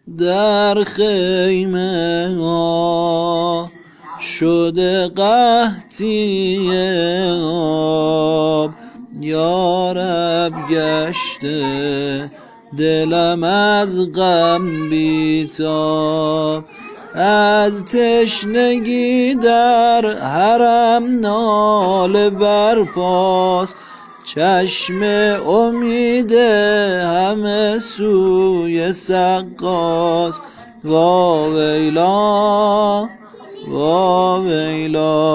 در خیمه ها شده قحطی آب، یا رب گشته دلم از غم بی‌تاب. از تشنگی در حرم ناله برپاست، چشم امید همه سوی سقاست. واویلا واویلا.